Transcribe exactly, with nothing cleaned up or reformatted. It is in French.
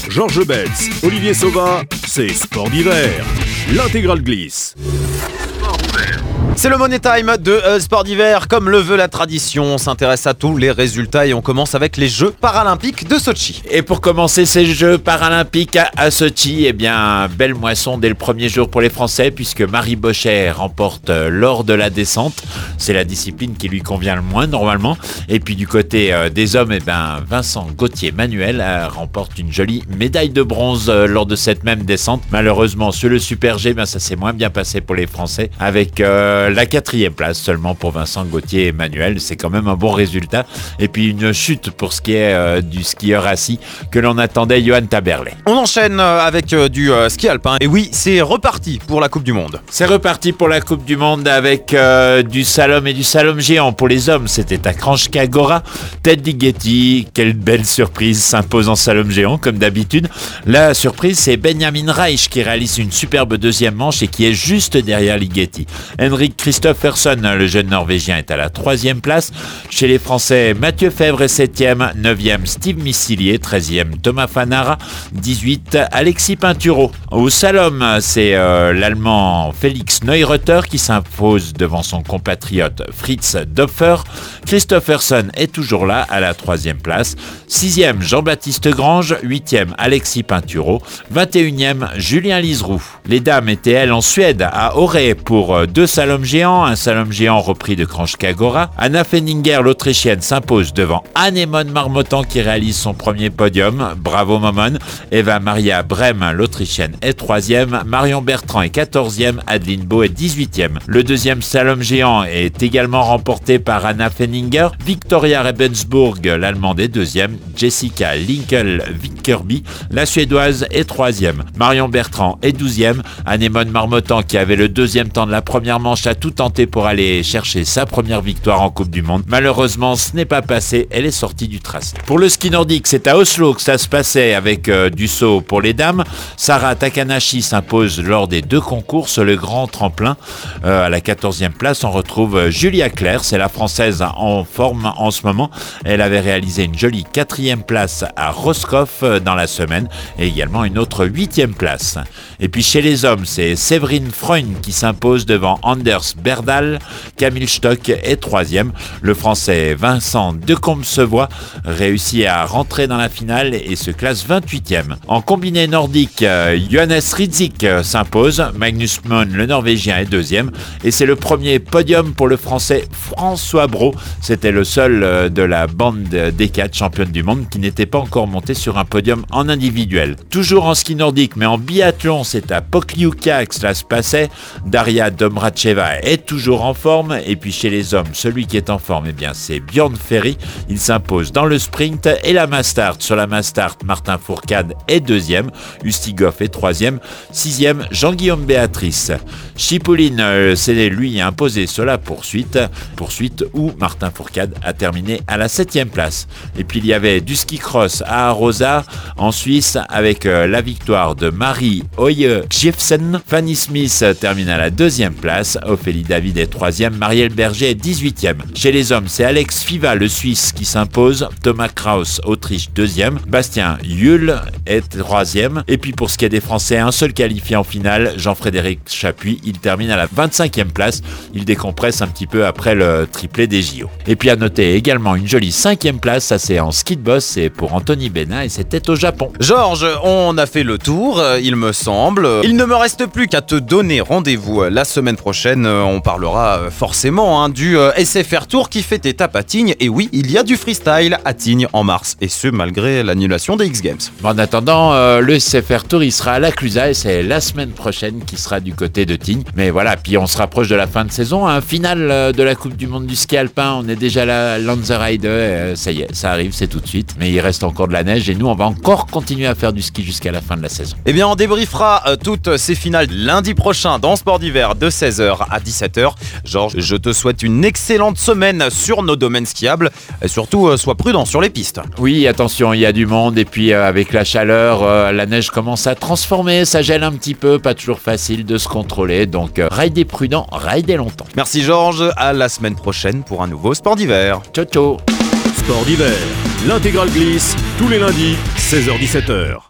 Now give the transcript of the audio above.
Georges Betz, Olivier Sauva, c'est Sport d'hiver. L'intégrale glisse. C'est le Money Time de euh, Sport d'hiver. Comme le veut la tradition, on s'intéresse à tous les résultats et on commence avec les Jeux paralympiques de Sotchi. Et pour commencer ces Jeux paralympiques à, à Sotchi, eh bien, belle moisson dès le premier jour pour les Français puisque Marie Bochet remporte euh, l'or de la descente. C'est la discipline qui lui convient le moins normalement. Et puis du côté euh, des hommes, eh ben, Vincent Gauthier-Manuel euh, remporte une jolie médaille de bronze euh, lors de cette même descente. Malheureusement, sur le Super G, ben, ça s'est moins bien passé pour les Français avec euh, la quatrième place seulement pour Vincent Gauthier-Manuel. C'est quand même un bon résultat. Et puis une chute pour ce qui est euh, du skieur assis que l'on attendait, Johan Taberlet. On enchaîne euh, avec euh, du euh, ski alpin. Et oui, c'est reparti pour la Coupe du Monde. C'est reparti pour la Coupe du Monde avec euh, du slalom et du slalom géant. Pour les hommes, c'était à Kranjska Gora. Ted Ligeti, quelle belle surprise, s'impose en slalom géant comme d'habitude. La surprise, c'est Benjamin Reich qui réalise une superbe deuxième manche et qui est juste derrière Ligeti. Henrik Kristoffersen, le jeune Norvégien, est à la troisième place. Chez les Français, Mathieu Fèvre est septième, neuvième Steve Missilier, treizième Thomas Fanara, dix-huit Alexis Pinturo. Au slalom, c'est euh, l'Allemand Félix Neureuther qui s'impose devant son compatriote Fritz Dopfer. Kristoffersen est toujours là à la troisième place. sixième Jean-Baptiste Grange, huitième Alexis Pinturo, vingt et unième Julien Liseroux. Les dames étaient elles en Suède à Åre pour euh, deux slalom géant, un slalom géant repris de Kranjska Gora. Anna Fenninger, l'Autrichienne, s'impose devant Annemone Marmottan qui réalise son premier podium. Bravo Momon. Eva Maria Brem, l'Autrichienne, est troisième. Marion Bertrand est quatorzième. Adeline Beau est dix-huitième. Le deuxième slalom géant est également remporté par Anna Fenninger. Victoria Rebensburg, l'Allemande, est deuxième. Jessica Linkel-Vickerby, la Suédoise, est troisième. Marion Bertrand est douzième. Annemone Marmottan, qui avait le deuxième temps de la première manche, a tout tenté pour aller chercher sa première victoire en Coupe du Monde. Malheureusement, ce n'est pas passé, elle est sortie du tracé. Pour le ski nordique, c'est à Oslo que ça se passait avec euh, du saut pour les dames. Sarah Takanashi s'impose lors des deux concours sur le grand tremplin. Euh, à la quatorzième place, on retrouve Julia Claire, c'est la Française en forme en ce moment. Elle avait réalisé une jolie quatrième place à Roscoff dans la semaine et également une autre huitième place. Et puis chez les hommes, c'est Séverine Freund qui s'impose devant Anders Berdal. Camille Stock est troisième. Le Français Vincent Decombe-Sevois réussit à rentrer dans la finale et se classe vingt-huitième. En combiné nordique, Johannes Ridzik s'impose. Magnus Moen, le Norvégien, est deuxième. Et c'est le premier podium pour le Français François Brault. C'était le seul de la bande des quatre championnes du monde qui n'était pas encore monté sur un podium en individuel. Toujours en ski nordique, mais en biathlon, c'est à Pokljuka que cela se passait. Daria Domracheva est toujours en forme. Et puis chez les hommes, celui qui est en forme, eh bien, c'est Björn Ferry. Il s'impose dans le sprint et la Mastart. Sur la Mastart, Martin Fourcade est deuxième. Ustigov est troisième. Sixième, Jean-Guillaume Béatrice. Chipoline euh, s'est lui imposé sur la poursuite. Poursuite où Martin Fourcade a terminé à la septième place. Et puis il y avait du ski cross à Arosa en Suisse avec euh, la victoire de Marie Oye Gifsen. Fanny Smith termine à la deuxième place. Ophélie David est troisième. Marielle Berger est dix-huitième. Chez les hommes, c'est Alex Fiva, le Suisse, qui s'impose. Thomas Kraus, Autriche, deuxième. Bastien Hull est troisième. Et puis pour ce qui est des Français, un seul qualifié en finale, Jean-Frédéric Chapuis. Il termine à la vingt-cinquième place. Il décompresse un petit peu après le triplé des J O. Et puis à noter également une jolie cinquième place. Ça, c'est en ski de boss. C'est pour Anthony Bénin et c'était au Japon. Georges, on a fait le tour, il me semble. Il ne me reste plus qu'à te donner rendez-vous la semaine prochaine. On parlera forcément hein, du S F R Tour qui fait étape à Tignes. Et oui, il y a du freestyle à Tignes en mars. Et ce, malgré l'annulation des X Games. En attendant, euh, le S F R Tour, il sera à la Clusaz et c'est la semaine prochaine qui sera du côté de Tignes. Mais voilà, puis on se rapproche de la fin de saison. Un final de la Coupe du Monde du ski alpin. On est déjà là, Lanzerheide. Euh, ça y est, ça arrive, c'est tout de suite. Mais il reste encore de la neige et nous, on va encore continuer à faire du ski jusqu'à la fin de la saison. Eh bien, on débriefera euh, toutes ces finales lundi prochain dans Sport d'hiver de seize heures à dix-sept heures. Georges, je te souhaite une excellente semaine sur nos domaines skiables et surtout, euh, sois prudent sur les pistes. Oui, attention, il y a du monde et puis euh, avec la chaleur, euh, la neige commence à transformer, ça gèle un petit peu, pas toujours facile de se contrôler. Donc, euh, ridez prudent, ridez longtemps. Merci Georges, à la semaine prochaine pour un nouveau Sport d'hiver. Ciao, ciao. Sport d'hiver, l'intégrale glisse, tous les lundis, seize heures dix-sept heures.